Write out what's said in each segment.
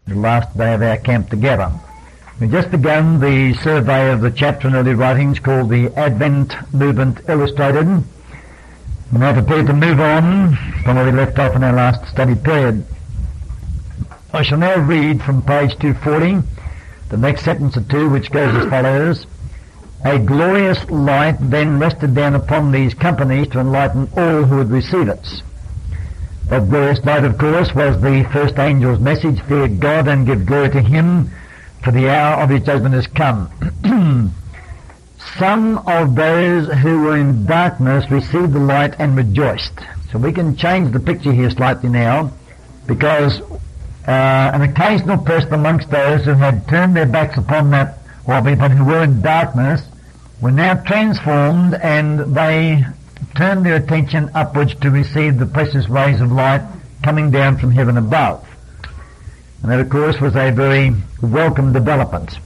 the last day of our camp together. We've just begun the survey of the chapter in early writings called the Advent Movement Illustrated. We're now prepared to move on from where we left off in our last study period. I shall now read from page 240, the next sentence or two, which goes as follows. A glorious light then rested down upon these companies to enlighten all who would receive it. That glorious light, of course, was the first angel's message, fear God and give glory to him, for the hour of his judgment has come. Some of those who were in darkness received the light and rejoiced. So we can change the picture here slightly now, because an occasional person amongst those who had turned their backs upon that, or people who were in darkness, were now transformed, and they turned their attention upwards to receive the precious rays of light coming down from heaven above. And that, of course, was a very welcome development.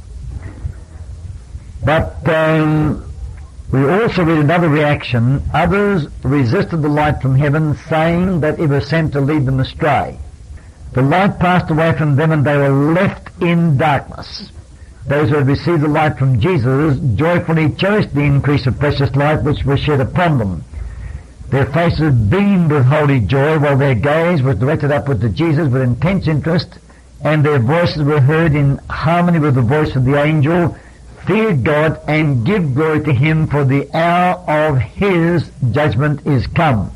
But we also read another reaction. Others resisted the light from heaven, saying that it was sent to lead them astray. The light passed away from them, and they were left in darkness. Those who had received the light from Jesus joyfully cherished the increase of precious light which was shed upon them. Their faces beamed with holy joy, while their gaze was directed upward to Jesus with intense interest, and their voices were heard in harmony with the voice of the angel, fear God and give glory to him, for the hour of his judgment is come.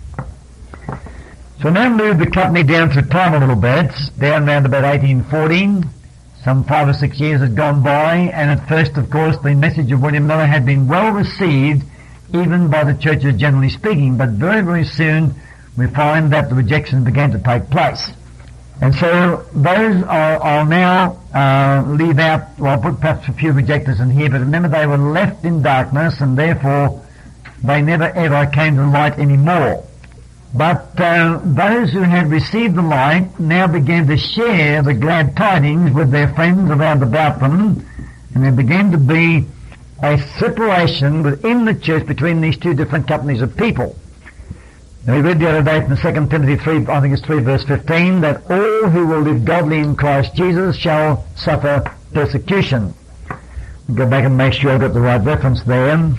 So now move the company down through time a little bit, down around about 1814. Some 5 or 6 years had gone by, and at first, of course, the message of William Miller had been well received, even by the churches generally speaking, but very, very soon we find that the rejection began to take place. And so those I'll now leave out, well, I'll put perhaps a few rejectors in here, but remember they were left in darkness, and therefore they never ever came to the light anymore. But those who had received the light now began to share the glad tidings with their friends around about them, and there began to be a separation within the church between these two different companies of people. Now we read the other day from 2 Timothy 3, I think it's 3 verse 15, that all who will live godly in Christ Jesus shall suffer persecution. Go back and make sure I've got the right reference there.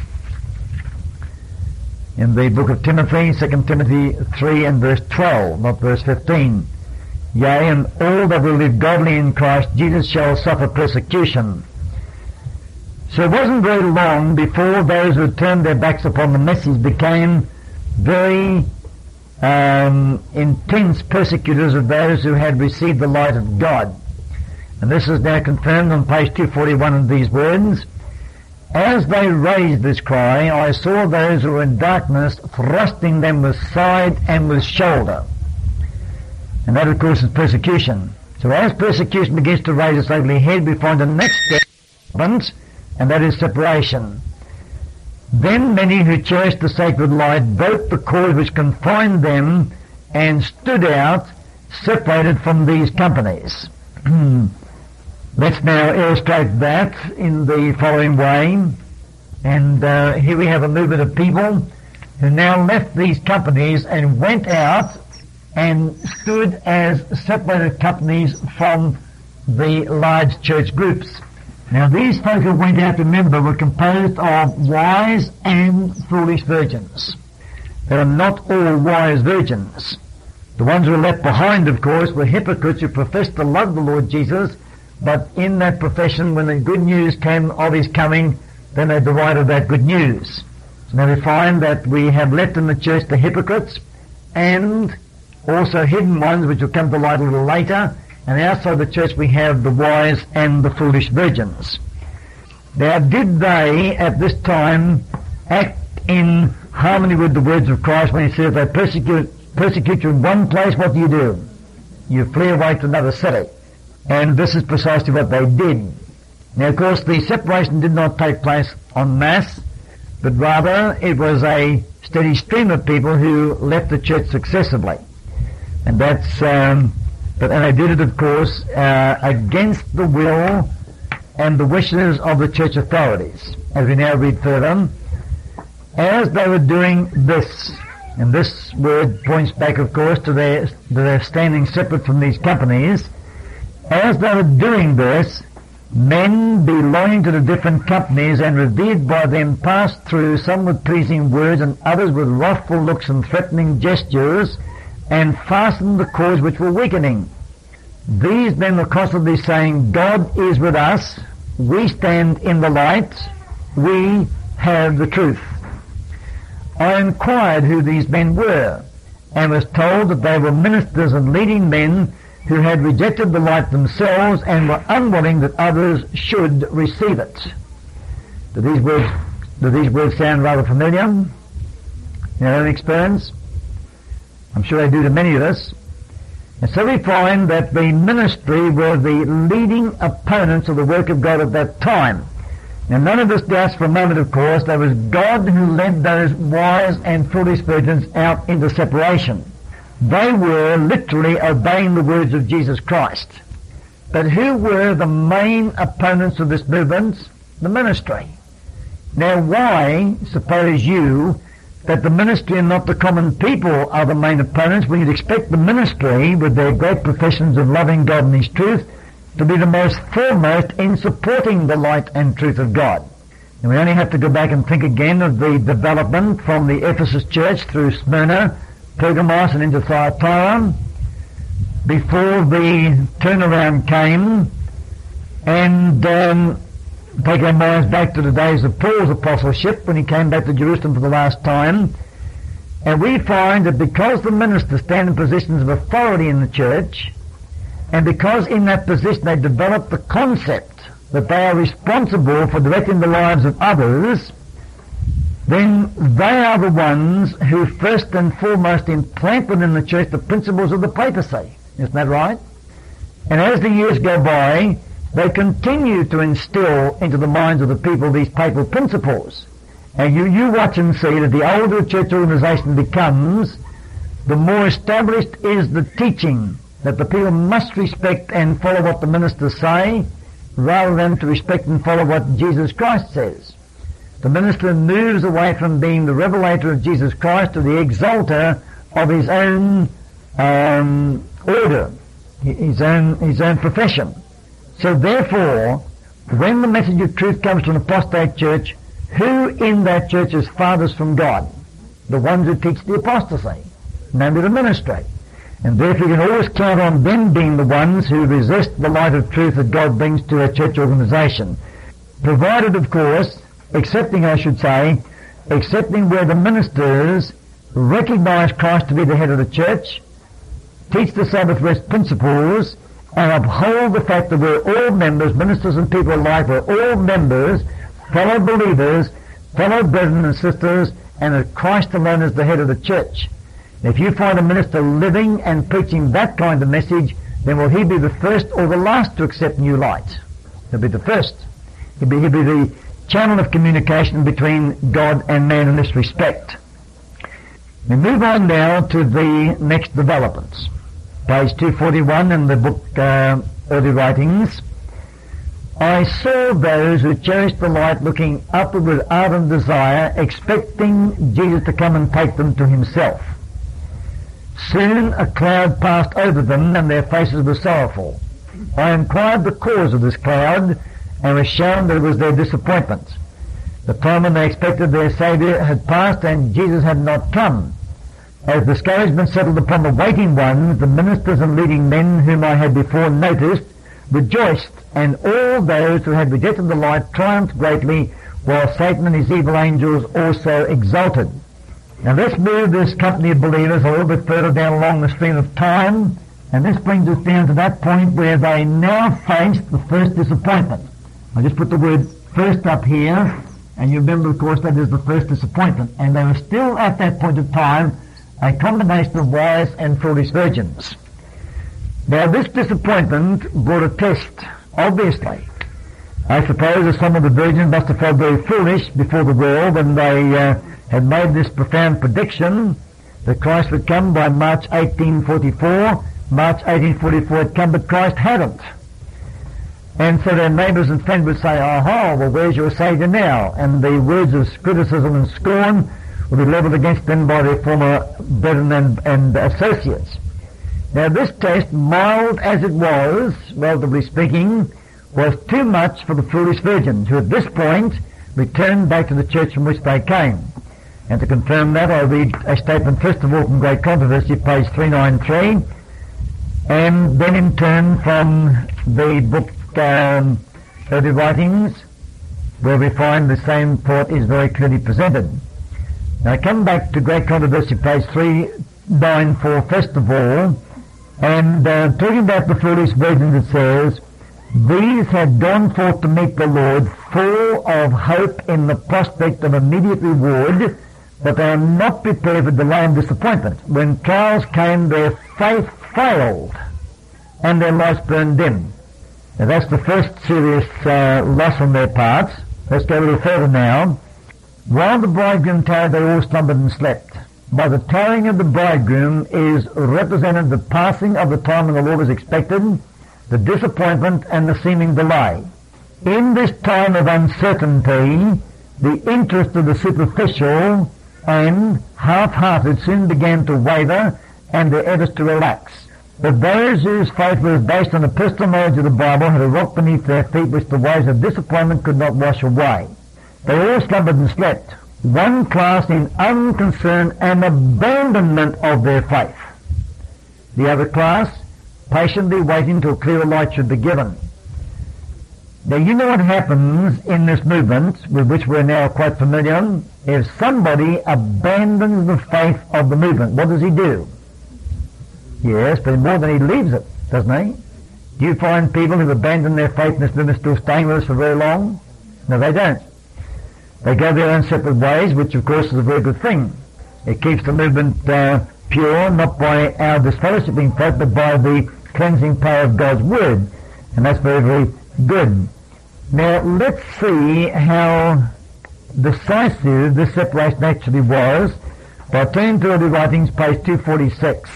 In the book of Timothy, 2 Timothy 3 and verse 12, not verse 15. Yea, and all that will live godly in Christ Jesus shall suffer persecution. So it wasn't very long before those who had turned their backs upon the message became very intense persecutors of those who had received the light of God. And this is now confirmed on page 241 in these words. As they raised this cry, I saw those who were in darkness thrusting them with side and with shoulder. And that, of course, is persecution. So as persecution begins to raise its ugly head, we find the next step, and that is separation. Then many who cherished the sacred light broke the cord which confined them and stood out, separated from these companies. Let's now illustrate that in the following way. And here we have a movement of people who now left these companies and went out and stood as separated companies from the large church groups. Now these folk who went out, remember, were composed of wise and foolish virgins. There are not all wise virgins. The ones who were left behind, of course, were hypocrites who professed to love the Lord Jesus, but in that profession, when the good news came of his coming, then they derided that good news. So now we find that we have left in the church the hypocrites and also hidden ones, which will come to light a little later, and outside the church we have the wise and the foolish virgins. Now, did they at this time act in harmony with the words of Christ when he says they persecute you in one place? What do? You flee away to another city. And this is precisely what they did. Now, of course, the separation did not take place en masse, but rather it was a steady stream of people who left the church successively. And that's, and they did it, of course, against the will and the wishes of the church authorities. As we now read further, as they were doing this, and this word points back, of course, to their standing separate from these companies, As they were doing this, men belonging to the different companies and revered by them passed through, some with pleasing words and others with wrathful looks and threatening gestures, and fastened the cords which were weakening. These men were constantly saying, God is with us, we stand in the light, we have the truth. I inquired who these men were, and was told that they were ministers and leading men who had rejected the light themselves and were unwilling that others should receive it. Do these words sound rather familiar? You know, any experience? I'm sure they do to many of us. And so we find that the ministry were the leading opponents of the work of God at that time. And none of us doubts for a moment, of course, that it was God who led those wise and foolish virgins out into separation. They were literally obeying the words of Jesus Christ. But who were the main opponents of this movement? The ministry. Now why, suppose you, that the ministry and not the common people are the main opponents, when you'd expect the ministry, with their great professions of loving God and His truth, to be the most foremost in supporting the light and truth of God? And we only have to go back and think again of the development from the Ephesus church through Smyrna, Pergamos and into Thyatira, before the turnaround came, and take our minds back to the days of Paul's apostleship when he came back to Jerusalem for the last time, and we find that because the ministers stand in positions of authority in the church, and because in that position they develop the concept that they are responsible for directing the lives of others, then they are the ones who first and foremost implant within the church the principles of the papacy. Isn't that right? And as the years go by, they continue to instill into the minds of the people these papal principles. And you watch and see that the older a church organization becomes, the more established is the teaching that the people must respect and follow what the ministers say, rather than to respect and follow what Jesus Christ says. The minister moves away from being the revelator of Jesus Christ to the exalter of his own order, his own profession. So therefore, when the message of truth comes to an apostate church, who in that church is fathers from God? The ones who teach the apostasy, namely the ministry. And therefore you can always count on them being the ones who resist the light of truth that God brings to a church organization. Provided, of course, accepting where the ministers recognize Christ to be the head of the church, teach the Sabbath rest principles, and uphold the fact that we're all members, ministers and people alike, we're all members, fellow believers, fellow brethren and sisters, and that Christ alone is the head of the church. If you find a minister living and preaching that kind of message, then will he be the first or the last to accept new light? He'll be the first. He'll be the channel of communication between God and man in this respect. We move on now to the next developments. Page 241 in the book Early Writings. I saw those who cherished the light looking upward with ardent desire, expecting Jesus to come and take them to himself. Soon a cloud passed over them, and their faces were sorrowful. I inquired the cause of this cloud, and was shown that it was their disappointment. The time when they expected their Saviour had passed, and Jesus had not come. As discouragement settled upon the waiting ones, the ministers and leading men whom I had before noticed rejoiced, and all those who had rejected the light triumphed greatly, while Satan and his evil angels also exulted. Now let's move this company of believers a little bit further down along the stream of time, and this brings us down to that point where they now faced the first disappointment. I just put the word first up here, and you remember, of course, that is the first disappointment. And they were still at that point of time a combination of wise and foolish virgins. Now this disappointment brought a test, obviously. I suppose that some of the virgins must have felt very foolish before the world when they had made this profound prediction that Christ would come by March 1844. March 1844 had come, but Christ hadn't. And so their neighbours and friends would say, "Aha, well, where's your Saviour now?" And the words of criticism and scorn would be levelled against them by their former brethren and associates. Now this test, mild as it was, relatively speaking, was too much for the foolish virgins, who at this point returned back to the church from which they came. And to confirm that, I read a statement first of all from Great Controversy, page 393, and then in turn from the book Early Writings, where we find the same thought is very clearly presented. Now I come back to Great Controversy, page 394 first of all, and talking about the foolish virgins, it says, these had gone forth to meet the Lord, full of hope in the prospect of immediate reward, but they are not prepared for delay and disappointment. When trials came, their faith failed, and their lights burned dim. Now that's the first serious loss on their parts. Let's go a little further now. While the bridegroom tarried, they all slumbered and slept. By the tarrying of the bridegroom is represented the passing of the time when the Lord was expected, the disappointment and the seeming delay. In this time of uncertainty, the interest of the superficial and half-hearted soon began to waver and their efforts to relax. But those whose faith was based on the personal knowledge of the Bible had a rock beneath their feet which the waves of disappointment could not wash away. They all slumbered and slept, one class in unconcern and abandonment of their faith. The other class patiently waiting till clearer light should be given. Now you know what happens in this movement, with which we're now quite familiar, if somebody abandons the faith of the movement. What does he do? Yes, but more than he leaves it, doesn't he? Do you find people who abandon their faith in this movement still staying with us for very long? No, they don't. They go their own separate ways, which of course is a very good thing. It keeps the movement pure, not by our disfellowshipping faith, but by the cleansing power of God's Word. And that's very, very good. Now, let's see how decisive this separation actually was by turning to Early Writings, page 246.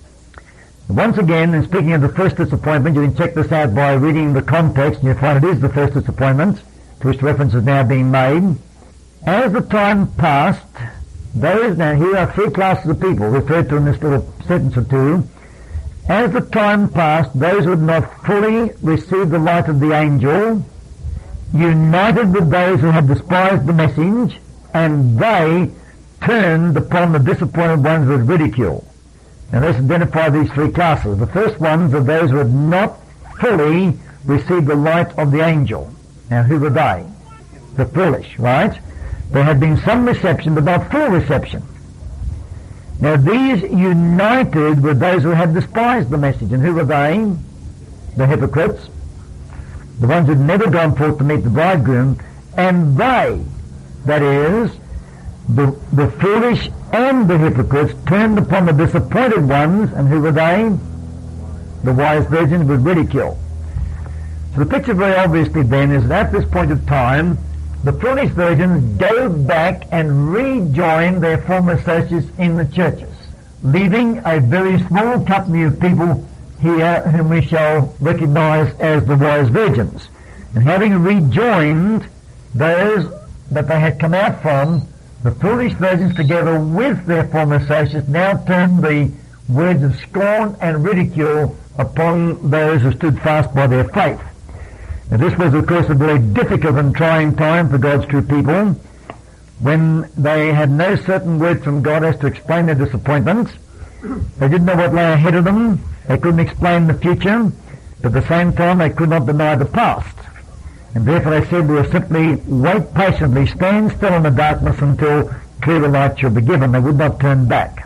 Once again, in speaking of the first disappointment, you can check this out by reading the context, and you'll find it is the first disappointment, to which reference is now being made. As the time passed, now here are three classes of people referred to in this little sentence or two. As the time passed, those who had not fully received the light of the angel united with those who had despised the message, and they turned upon the disappointed ones with ridicule. Now let's identify these three classes. The first ones are those who had not fully received the light of the angel. Now who were they? The foolish, right? There had been some reception, but not full reception. Now these united with those who had despised the message. And who were they? The hypocrites. The ones who had never gone forth to meet the bridegroom. And they, that is, the foolish and the hypocrites, turned upon the disappointed ones. And who were they? The wise virgins with ridicule. So the picture very obviously then is that at this point of time, the foolish virgins go back and rejoin their former associates in the churches, leaving a very small company of people here whom we shall recognize as the wise virgins. And having rejoined those that they had come out from, the foolish virgins together with their former associates now turned the words of scorn and ridicule upon those who stood fast by their faith. Now this was of course a very difficult and trying time for God's true people, when they had no certain word from God as to explain their disappointments. They didn't know what lay ahead of them. They couldn't explain the future, but at the same time they could not deny the past. And therefore they said, we will simply wait patiently, stand still in the darkness until clearer light shall be given. They would not turn back.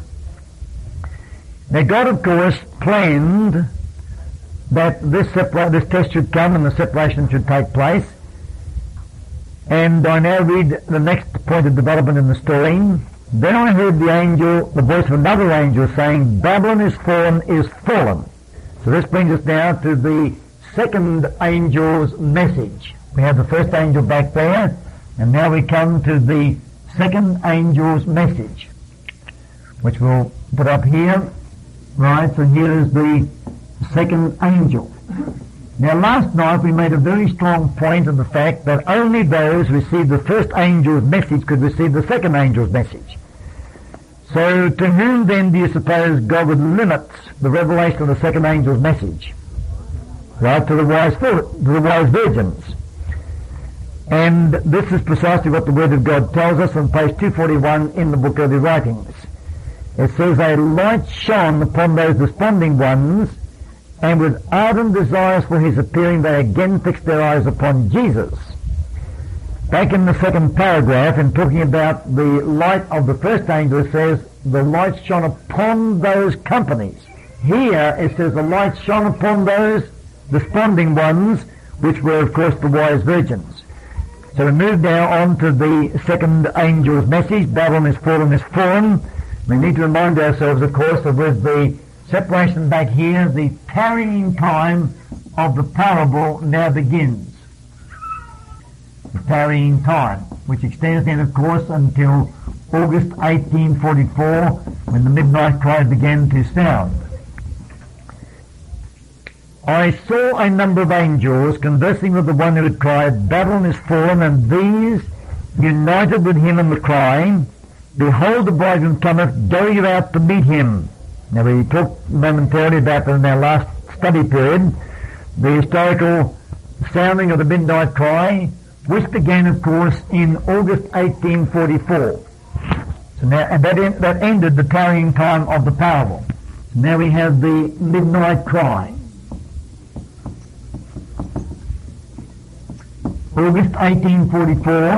Now God of course planned that this test should come and the separation should take place. And I now read the next point of development in the story. Then I heard the voice of another angel saying, Babylon is fallen. So this brings us now to the second angel's message. We have the first angel back there, and now we come to the second angel's message, which we'll put up here. Right, so here is the second angel. Now last night we made a very strong point of the fact that only those who received the first angel's message could receive the second angel's message. So to whom then do you suppose God would limit the revelation of the second angel's message? Right, to the wise virgins. And this is precisely what the Word of God tells us on page 241 in the book of the writings. It says, a light shone upon those desponding ones, and with ardent desires for his appearing they again fixed their eyes upon Jesus. Back in the second paragraph, in talking about the light of the first angel, it says, the light shone upon those companies. Here it says, the light shone upon those desponding ones, which were of course the wise virgins. So we move now on to the second angel's message. Babylon is fallen. We need to remind ourselves, of course, that with the separation back here, the tarrying time of the parable now begins. The tarrying time, which extends then, of course, until August 1844, when the midnight cry began to sound. I saw a number of angels conversing with the one who had cried, Babylon is fallen, and these united with him in the cry, behold, the bridegroom cometh, go you out to meet him. Now we talked momentarily about in our last study period, the historical sounding of the midnight cry, which began, of course, in August 1844. So now, and that ended the tarrying time of the parable. So now we have the midnight cry. August 1844,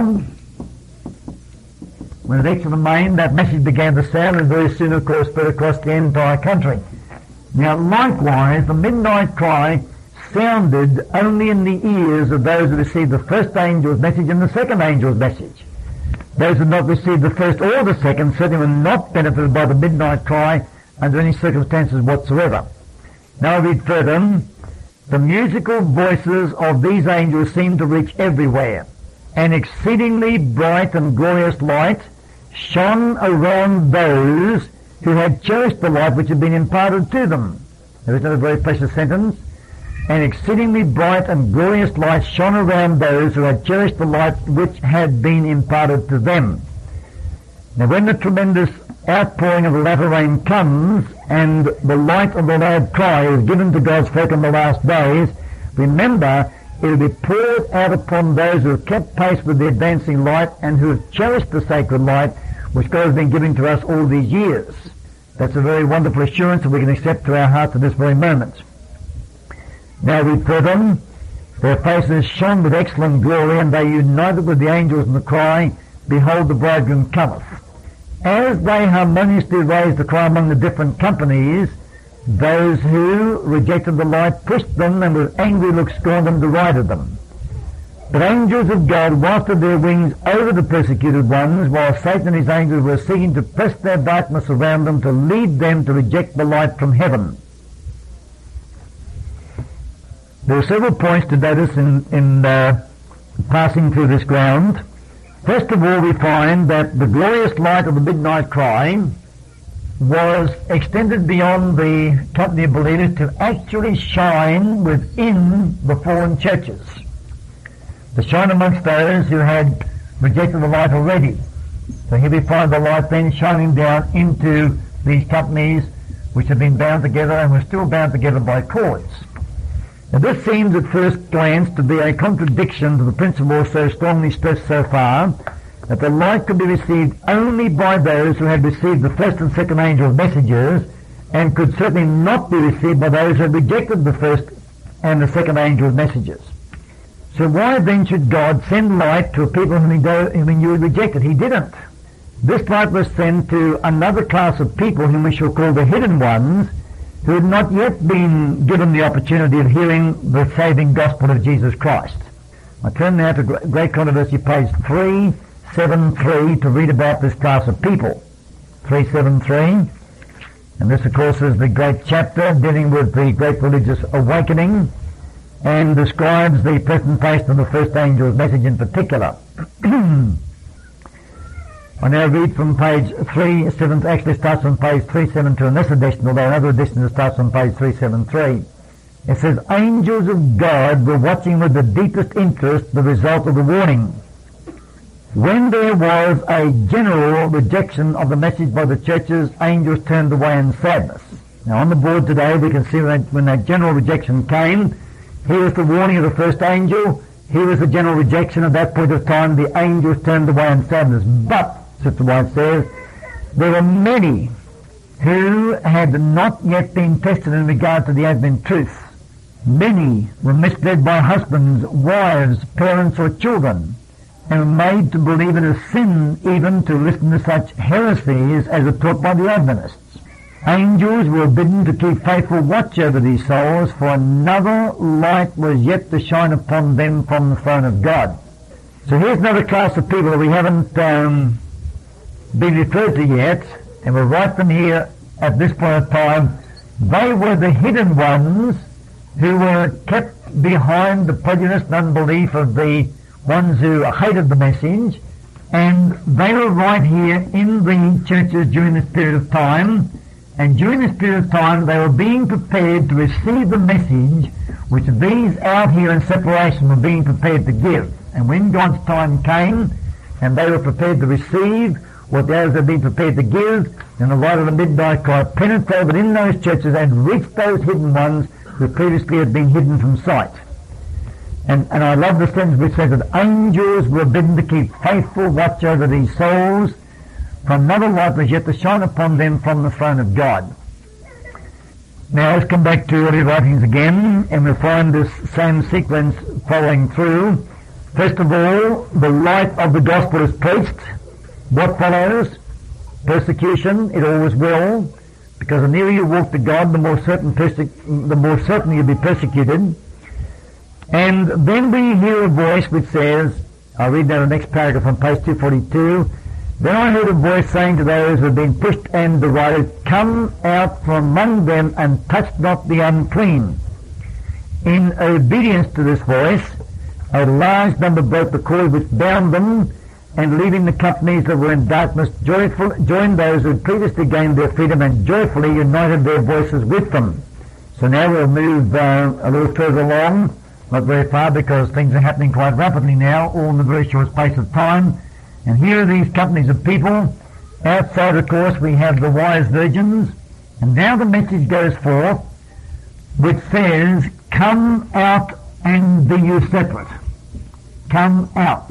when at Exeter, Maine, that message began to sound, and very soon, of course, spread across the entire country. Now, likewise, the midnight cry sounded only in the ears of those who received the first angel's message and the second angel's message. Those who had not received the first or the second certainly were not benefited by the midnight cry under any circumstances whatsoever. Now I read further. The musical voices of these angels seemed to reach everywhere. An exceedingly bright and glorious light shone around those who had cherished the light which had been imparted to them. There is another very precious sentence. An exceedingly bright and glorious light shone around those who had cherished the light which had been imparted to them. Now when the tremendous outpouring of the latter rain comes and the light of the loud cry is given to God's folk in the last days, remember it will be poured out upon those who have kept pace with the advancing light and who have cherished the sacred light which God has been giving to us all these years. That's a very wonderful assurance that we can accept to our hearts at this very moment. Now read further. Their faces shone with excellent glory, and they united with the angels in the cry, behold, the bridegroom cometh. As they harmoniously raised the cry among the different companies, those who rejected the light pushed them and with angry looks scorned and derided them. But angels of God wafted their wings over the persecuted ones, while Satan and his angels were seeking to press their darkness around them to lead them to reject the light from heaven. There are several points to notice in passing through this ground. First of all, we find that the glorious light of the midnight cry was extended beyond the company of believers to actually shine within the fallen churches, to shine amongst those who had rejected the light already. So here we find the light then shining down into these companies which have been bound together and were still bound together by cords. Now this seems at first glance to be a contradiction to the principle so strongly stressed so far, that the light could be received only by those who had received the first and second angel's messages, and could certainly not be received by those who had rejected the first and the second angel's messages. So why then should God send light to a people whom he knew had rejected? He didn't. This light was sent to another class of people whom we shall call the hidden ones, who had not yet been given the opportunity of hearing the saving gospel of Jesus Christ. I turn now to Great Controversy, page 373, to read about this class of people. 373. And this, of course, is the great chapter dealing with the great religious awakening, and describes the presentation of the first angel's message in particular. I now read from page 373, actually starts on page 372 in this edition, although another edition starts on page 373. It says, angels of God were watching with the deepest interest the result of the warning. When there was a general rejection of the message by the churches, angels turned away in sadness. Now on the board today we can see that when that general rejection came, here was the warning of the first angel, here was the general rejection. At that point of time the angels turned away in sadness. But, Sister White says, there were many who had not yet been tested in regard to the Advent truth. Many were misled by husbands, wives, parents or children, and were made to believe it a sin even to listen to such heresies as are taught by the Adventists. Angels were bidden to keep faithful watch over these souls, for another light was yet to shine upon them from the throne of God. So here's another class of people that we haven't been referred to yet, and we'll write them here at this point of time. They were the hidden ones who were kept behind the prejudice and unbelief of the ones who hated the message, and they were right here in the churches during this period of time. And during this period of time they were being prepared to receive the message which these out here in separation were being prepared to give. And when God's time came and they were prepared to receive what the others had been prepared to give, then the light of the midnight cry penetrated in those churches and reached those hidden ones who previously had been hidden from sight. And I love the sentence which says that angels were bidden to keep faithful watch over these souls, for another light was yet to shine upon them from the throne of God. Now let's come back to early writings again, and we'll find this same sequence following through. First of all, the light of the gospel is preached. What follows? Persecution. It always will, because the nearer you walk to God, the more certain you'll be persecuted. And then we hear a voice which says, I'll read now the next paragraph on page 242. Then I heard a voice saying to those who had been pushed and derided, come out from among them and touch not the unclean. In obedience to this voice, a large number broke the cord which bound them, and leaving the companies that were in darkness, joined those who had previously gained their freedom and joyfully united their voices with them. So now we'll move a little further along, not very far because things are happening quite rapidly now, all in a very short space of time. And here are these companies of people. Outside, of course, we have the wise virgins. And now the message goes forth, which says, come out and be you separate. Come out.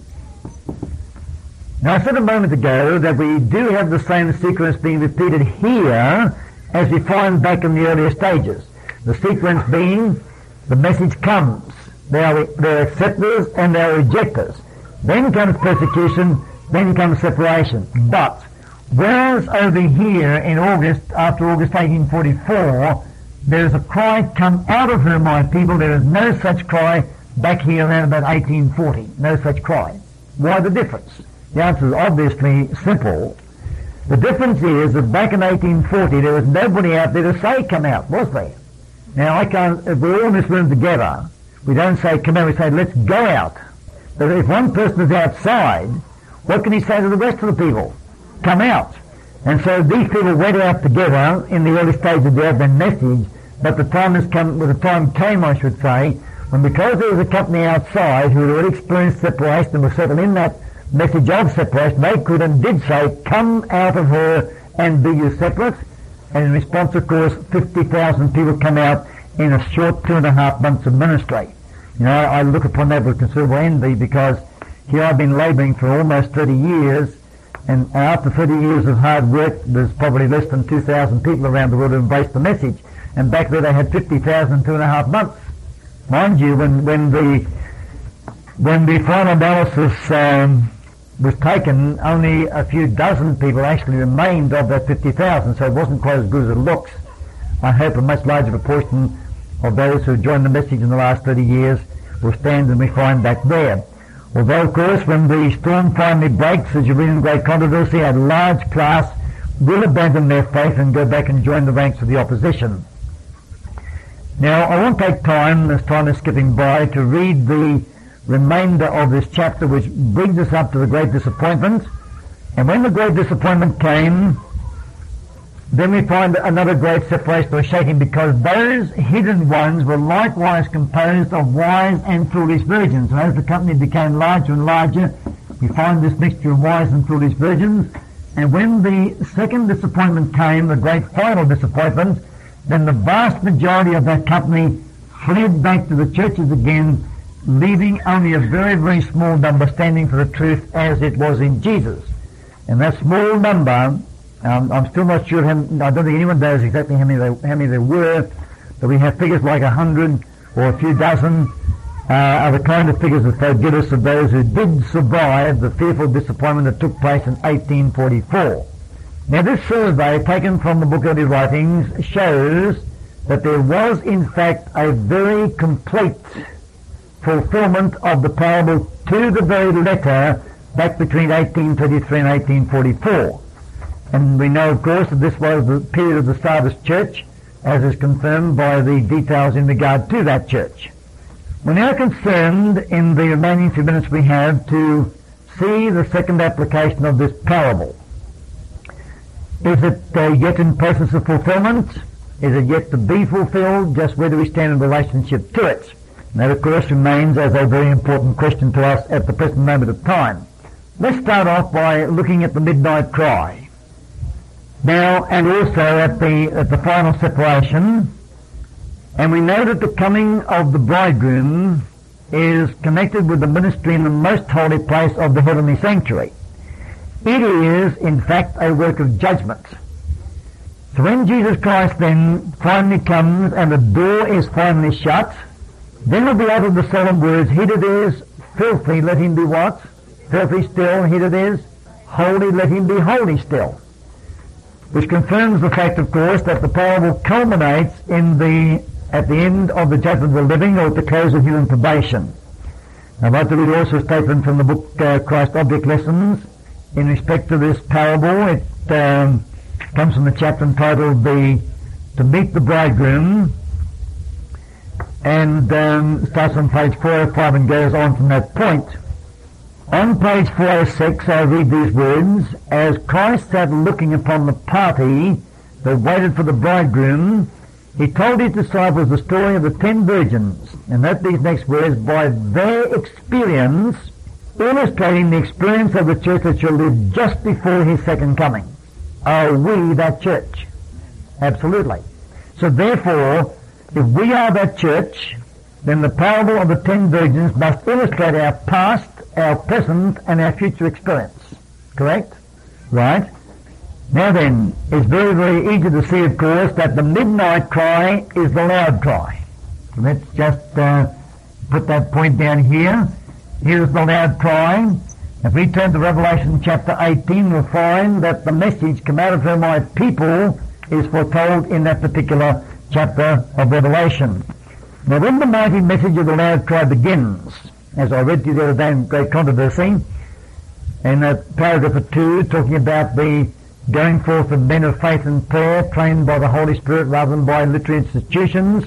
Now I said a moment ago that we do have the same sequence being repeated here as we find back in the earlier stages. The sequence being, the message comes. They're acceptors and they're rejectors. Then comes persecution, then comes separation. But whereas over here in August, after August 1844, there is a cry, come out of her, my people. There is no such cry back here around about 1840. No such cry. Why the difference? The answer is obviously simple. The difference is that back in 1840 there was nobody out there to say come out, was there? Now if we're all in this room together, we don't say come out, we say let's go out. But if one person is outside, what can he say to the rest of the people? Come out. And so these people went out together in the early stage of the Advent message, but the time came, I should say, when because there was a company outside who had already experienced separation and were settled in that message of separation, they could and did say, come out of her and be you separate. And in response, of course, 50,000 people come out in a short 2.5 months of ministry. You know, I look upon that with considerable envy, because here I've been labouring for almost 30 years, and after 30 years of hard work, there's probably less than 2,000 people around the world who embraced the message. And back there they had 50,000 in 2.5 months. Mind you, when the final analysis was taken, only a few dozen people actually remained of that 50,000, so it wasn't quite as good as it looks. I hope a much larger proportion of those who joined the message in the last 30 years will stand and we find back there. Although, of course, when the storm finally breaks, as you read in the Great Controversy, a large class will abandon their faith and go back and join the ranks of the opposition. Now, I won't take time, as time is skipping by, to read the remainder of this chapter, which brings us up to the great disappointment. And when the great disappointment came, then we find another great separation or shaking, because those hidden ones were likewise composed of wise and foolish virgins. And as the company became larger and larger, We find this mixture of wise and foolish virgins. And when the second disappointment came, the great final disappointment, then the vast majority of that company fled back to the churches again, leaving only a very, very small number standing for the truth as it was in Jesus. And that small number, I'm still not sure, I don't think anyone knows exactly how many there were, but we have figures like 100 or a few dozen are the kind of figures that they give us of those who did survive the fearful disappointment that took place in 1844. Now this survey, taken from the Book of the Writings, shows that there was in fact a very complete fulfillment of the parable to the very letter back between 1833 and 1844. And we know, of course, that this was the period of the Sardis church, as is confirmed by the details in regard to that church. We're now concerned, in the remaining few minutes we have, to see the second application of this parable. Is it yet in process of fulfillment? Is it yet to be fulfilled? Just where do we stand in relationship to it? And that, of course, remains as a very important question to us at the present moment of time. Let's start off by looking at the midnight cry. Now, and also at the final separation, and we know that the coming of the bridegroom is connected with the ministry in the most holy place of the heavenly sanctuary. It is, in fact, a work of judgment. So when Jesus Christ then finally comes and the door is finally shut, then will be uttered the solemn words, "He that is filthy, let him be what? Filthy still. He that is holy, let him be holy still." Which confirms the fact, of course, that the parable culminates at the end of the judgment of the living, or at the close of human probation. I'd like to read also a statement from the book Christ Object Lessons in respect to this parable. It comes from the chapter entitled To Meet the Bridegroom, and starts on page 405 and goes on from that point. On page 406 I read these words, "As Christ sat looking upon the party that waited for the bridegroom, he told his disciples the story of the 10 virgins, and note these next words, by their experience, illustrating the experience of the church that shall live just before his second coming." Are we that church? Absolutely. So therefore, if we are that church, then the parable of the 10 virgins must illustrate our past, our present, and our future experience. Correct? Right? Now then, it's very, very easy to see, of course, that the midnight cry is the loud cry. So let's just put that point down here. Here's the loud cry. If we turn to Revelation chapter 18, we'll find that the message, "Come out of her, my people," is foretold in that particular chapter of Revelation. Now when the mighty message of the loud cry begins, as I read to you the other day in Great Controversy, in paragraph or 2, talking about the going forth of men of faith and prayer, trained by the Holy Spirit rather than by literary institutions.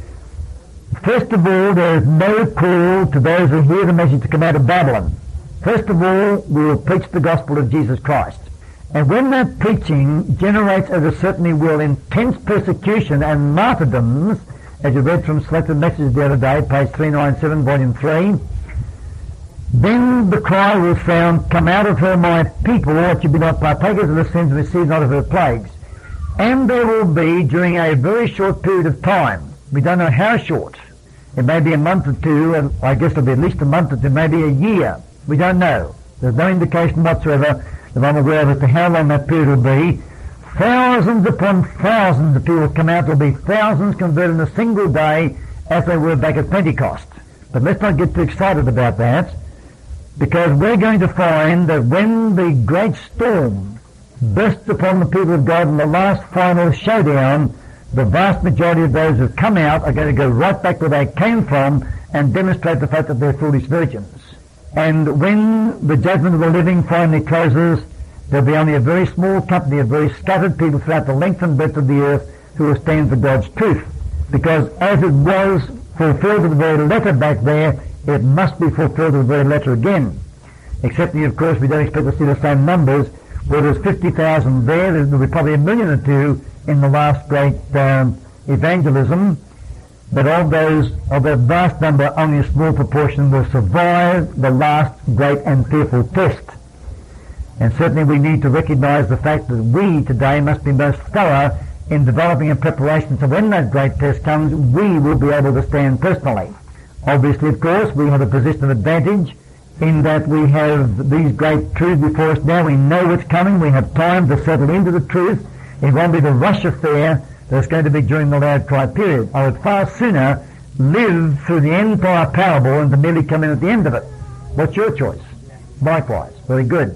First of all, there is no call to those who hear the message to come out of Babylon. First of all, we will preach the gospel of Jesus Christ. And when that preaching generates, as it certainly will, intense persecution and martyrdoms, as you read from Selected Messages the other day, page 397, volume 3, then the cry will sound, "Come out of her, my people, that you be not partakers of the sins and receive not of her plagues." And there will be, during a very short period of time, we don't know how short, it may be a month or two, and I guess it'll be at least a month or two, maybe a year, we don't know. There's no indication whatsoever that I'm aware of as to how long that period will be. Thousands upon thousands of people come out. There will be thousands converted in a single day, as they were back at Pentecost. But let's not get too excited about that, because we're going to find that when the great storm bursts upon the people of God in the last final showdown, the vast majority of those who come out are going to go right back where they came from and demonstrate the fact that they're foolish virgins. And when the judgment of the living finally closes, there'll be only a very small company of very scattered people throughout the length and breadth of the earth who will stand for God's truth. Because as it was fulfilled to the very letter back there, it must be fulfilled to the very letter again. Excepting, of course, we don't expect to see the same numbers. Where there's 50,000 there'll be probably 1 million or 2 in the last great evangelism. but of that vast number, only a small proportion will survive the last great and fearful test. And certainly we need to recognize the fact that we today must be most thorough in developing a preparation so when that great test comes, we will be able to stand personally. Obviously, of course, we have a position of advantage in that we have these great truths before us now. We know what's coming. We have time to settle into the truth. It won't be the rush affair that's going to be during the loud cry period. I would far sooner live through the entire parable than to merely come in at the end of it. What's your choice? Likewise. Very good.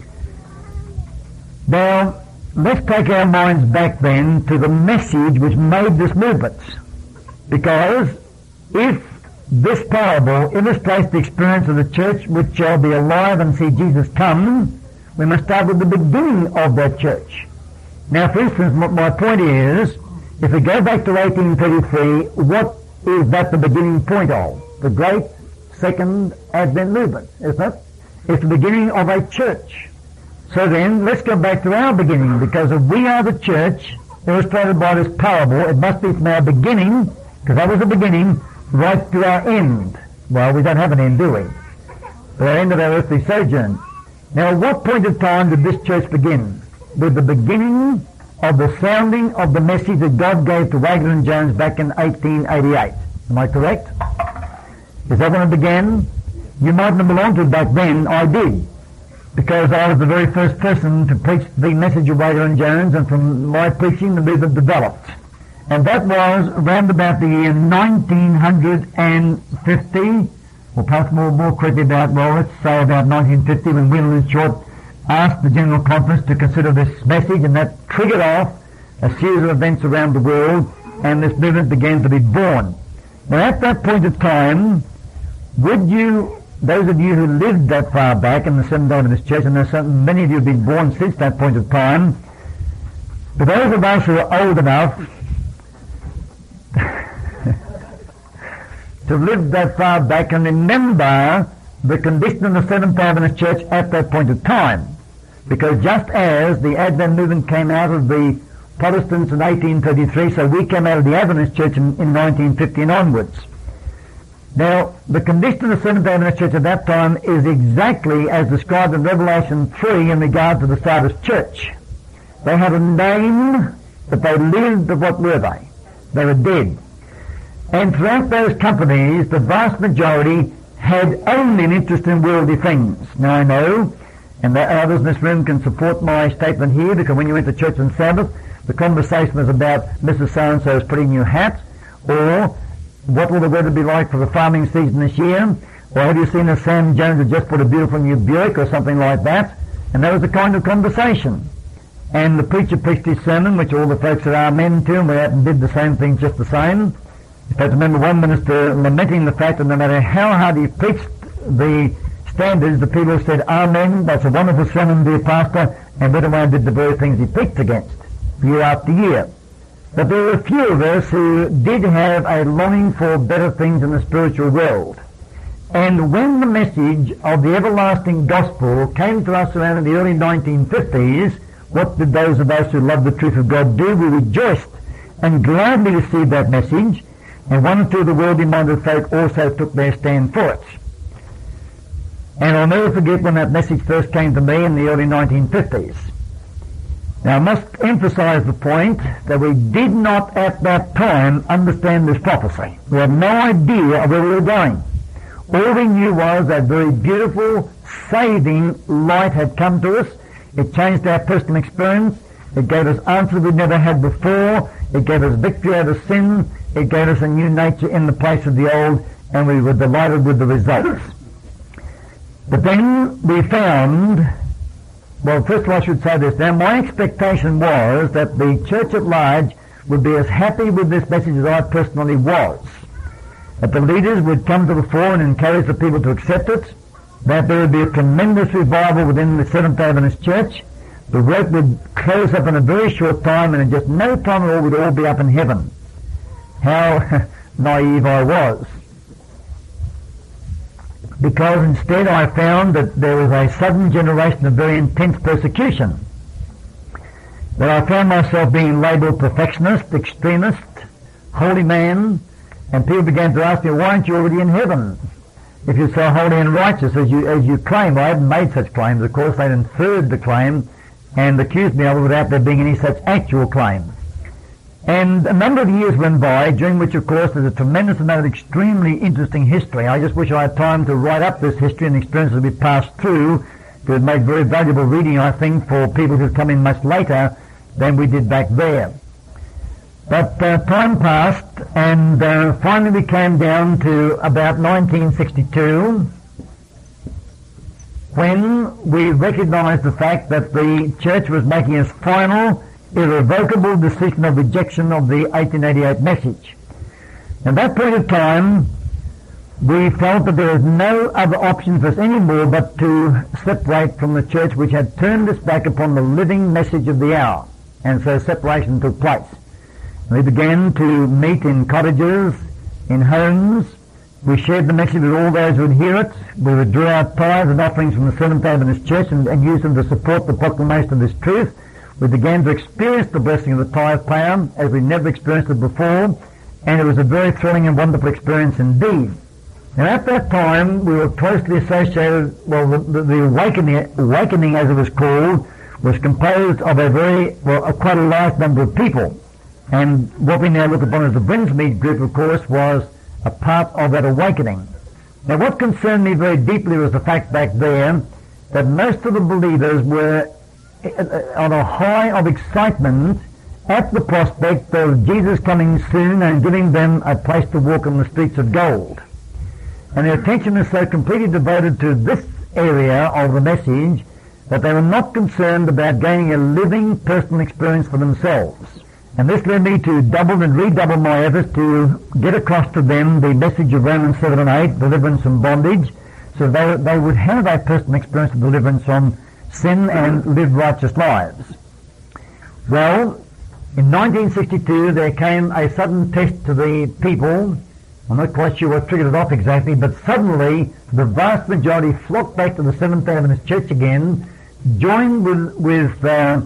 Now, let's take our minds back then to the message which made this movement. Because if this parable illustrates the experience of the church which shall be alive and see Jesus come, we must start with the beginning of that church. Now, for instance, my point is, if we go back to 1833, what is that the beginning point of? The great Second Advent movement, isn't it? It's the beginning of a church. So then, let's go back to our beginning, because if we are the church illustrated by this parable, it must be from our beginning, because that was the beginning, right to our end. Well, we don't have an end, do we? The end of our earthly sojourn. Now, at what point of time did this church begin? With the beginning of the sounding of the message that God gave to Wagner and Jones back in 1888. Am I correct? Is that when it began? You mightn't have belonged to it back then. I did. Because I was the very first person to preach the message of Wagner and Jones, and from my preaching the movement developed. And that was around about the year 1950, or perhaps more correctly about, well, let's say about 1950, when Wheeler and Short asked the General Conference to consider this message, and that triggered off a series of events around the world, and this movement began to be born. Now, at that point of time, would you, those of you who lived that far back in the Seventh-day Adventist Church, and there's many of you have been born since that point of time, but those of us who are old enough to live that far back and remember the condition of the Seventh-day Adventist Church at that point of time. Because just as the Advent movement came out of the Protestants in 1833, so we came out of the Adventist Church in 1950 and onwards. Now, the condition of the Seventh-day Adventist Church at that time is exactly as described in Revelation 3 in regard to the Sardis Church. They had a name, but they lived, but what were they? They were dead. And throughout those companies, the vast majority had only an interest in worldly things. Now I know, and others in this room can support my statement here, because when you went to church on Sabbath, the conversation was about Mrs. So-and-so's putting new hat, or what will the weather be like for the farming season this year, or have you seen that Sam Jones had just put a beautiful new Buick, or something like that. And that was the kind of conversation. And the preacher preached his sermon, which all the folks said amen to, and we out and did the same thing just the same. In fact, I remember one minister lamenting the fact that no matter how hard he preached the standards, the people said, amen, that's a wonderful sermon, dear pastor, and went away and did the very things he preached against, year after year. But there were a few of us who did have a longing for better things in the spiritual world. And when the message of the everlasting gospel came to us around in the early 1950s, what did those of us who loved the truth of God do? We rejoiced and gladly received that message, and one or two of the worldly-minded folk also took their stand for it. And I'll never forget when that message first came to me in the early 1950s. Now I must emphasize the point that we did not at that time understand this prophecy. We had no idea of where we were going. All we knew was that very beautiful, saving light had come to us. It changed our personal experience. It gave us answers we'd never had before. It gave us victory over sin. It gave us a new nature in the place of the old, and we were delighted with the results. But then we found, well, first of all I should say this. Now my expectation was that the church at large would be as happy with this message as I personally was. That the leaders would come to the fore and encourage the people to accept it. That there would be a tremendous revival within the Seventh-day Adventist Church. The work would close up in a very short time, and in just no time at all we'd all be up in heaven. How naive I was. Because instead I found that there was a sudden generation of very intense persecution. That I found myself being labelled perfectionist, extremist, holy man, And people began to ask me, why aren't you already in heaven? If you're so holy and righteous as you claim. I hadn't made such claims, of course. They'd inferred the claim and accused me of it without there being any such actual claim. And a number of years went by, during which, of course, there's a tremendous amount of extremely interesting history. I just wish I had time to write up this history and experiences we passed through. It would make very valuable reading, I think, for people who've come in much later than we did back there. But time passed, and finally we came down to about 1962, when we recognized the fact that the church was making its final, irrevocable decision of rejection of the 1888 message. At that point of time, we felt that there was no other option for us anymore but to separate from the church, which had turned its back upon the living message of the hour. And so separation took place. We began to meet in cottages, in homes. We shared the message with all those who would hear it. We would draw out tithes and offerings from the Seventh-day Adventist Church and use them to support the proclamation of this truth. We began to experience the blessing of the tithe payer as we never experienced it before, and it was a very thrilling and wonderful experience indeed. Now at that time, we were closely associated, well, the awakening as it was called, was composed of quite a large number of people. And what we now look upon as the Brinsmead group, of course, was a part of that awakening. Now what concerned me very deeply was the fact back there that most of the believers were on a high of excitement at the prospect of Jesus coming soon and giving them a place to walk on the streets of gold. And their attention was so completely devoted to this area of the message that they were not concerned about gaining a living personal experience for themselves. And this led me to double and redouble my efforts to get across to them the message of Romans 7 and 8, deliverance from bondage, so they would have a personal experience of deliverance from sin and live righteous lives. Well, in 1962 there came a sudden test to the people. I'm not quite sure what triggered it off exactly, but suddenly the vast majority flocked back to the Seventh-day Adventist Church again, joined with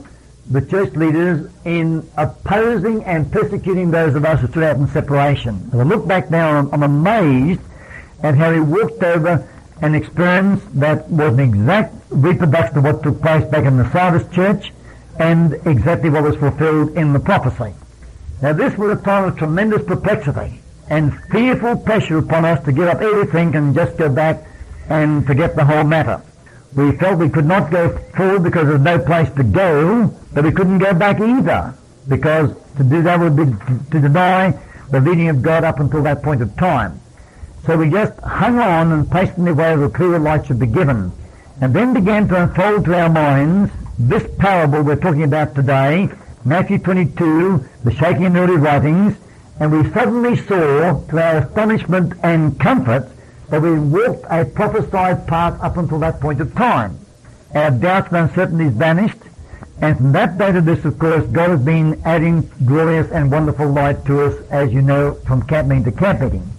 the church leaders in opposing and persecuting those of us who stood out in separation. As I look back now, I'm amazed at how he walked over an experience that was an exact reproduction of what took place back in the Sardis church and exactly what was fulfilled in the prophecy. Now this was a time of tremendous perplexity and fearful pressure upon us to give up everything and just go back and forget the whole matter. We felt we could not go forward because there was no place to go, but we couldn't go back either, because to do that would be to deny the leading of God up until that point of time. So we just hung on and patiently waited a clearer light should be given, and then began to unfold to our minds this parable we're talking about today, Matthew 22, the shaking in early writings, and we suddenly saw, to our astonishment and comfort, that we walked a prophesied path up until that point of time. Our doubts and uncertainties vanished, and from that day to this, of course, God has been adding glorious and wonderful light to us, as you know, from camp meeting to camp meeting.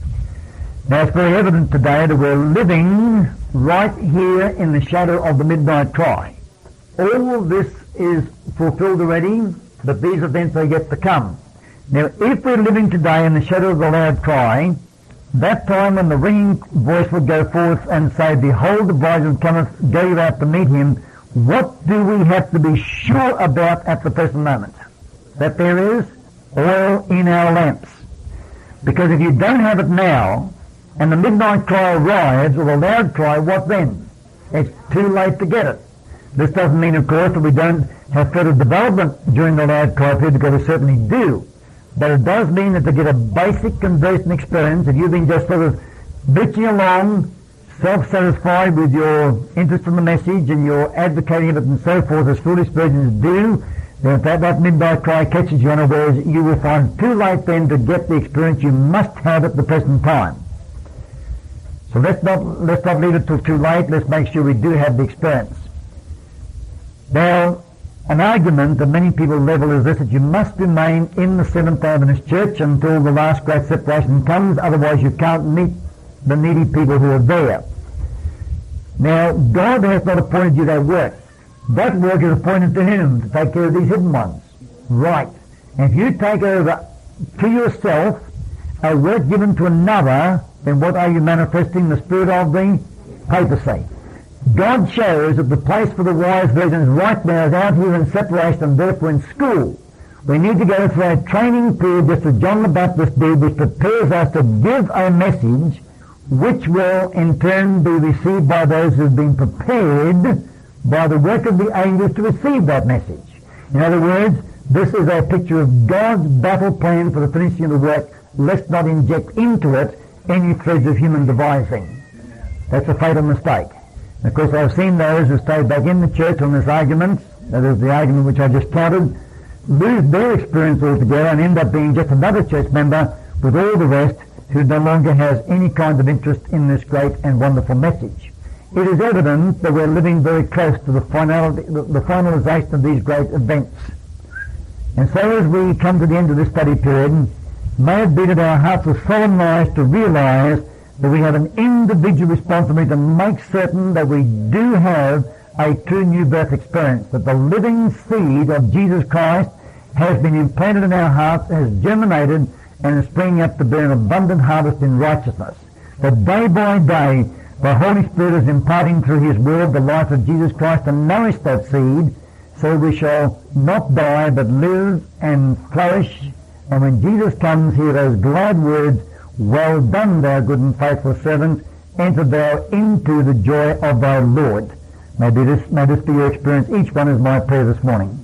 Now it's very evident today that we're living right here in the shadow of the midnight cry. All of this is fulfilled already, but these events are yet to come. Now if we're living today in the shadow of the loud cry, that time when the ringing voice will go forth and say, behold, the bridegroom cometh, go you out to meet him, what do we have to be sure about at the present moment? That there is oil in our lamps. Because if you don't have it now, and the midnight cry arrives, or the loud cry, what then? It's too late to get it. This doesn't mean, of course, that we don't have further development during the loud cry period, because we certainly do. But it does mean that to get a basic conversion experience, if you've been just sort of bitching along, self-satisfied with your interest in the message and your advocating of it and so forth, as foolish virgins do, then if that midnight cry catches you unawares, you will find too late then to get the experience you must have at the present time. So let's not leave it till too late. Let's make sure we do have the experience. Now, an argument that many people level is this, that you must remain in the Seventh-day Adventist Church until the last great separation comes, otherwise you can't meet the needy people who are there. Now, God has not appointed you that work. That work is appointed to Him, to take care of these hidden ones. Right. And if you take over to yourself a work given to another, then what are you manifesting? The spirit of the papacy. God shows that the place for the wise virgins right now is out here in separation and therefore in school. We need to go through a training period just as John the Baptist did, which prepares us to give a message which will in turn be received by those who have been prepared by the work of the angels to receive that message. In other words, this is a picture of God's battle plan for the finishing of the work. Let's not inject into it any threads of human devising. That's a fatal mistake. And of course, I've seen those who stay back in the church on this argument, that is the argument which I just planted, lose their experience altogether and end up being just another church member with all the rest who no longer has any kind of interest in this great and wonderful message. It is evident that we're living very close to the finalization of these great events. And so as we come to the end of this study period, may it be that our hearts are solemnized to realize that we have an individual responsibility to make certain that we do have a true new birth experience, that the living seed of Jesus Christ has been implanted in our hearts, has germinated, and is springing up to bear an abundant harvest in righteousness. That day by day, the Holy Spirit is imparting through His Word the life of Jesus Christ to nourish that seed, so we shall not die but live and flourish. And when Jesus comes, hear those glad words, "Well done, thou good and faithful servant, enter thou into the joy of thy Lord." May this be your experience. Each one is my prayer this morning.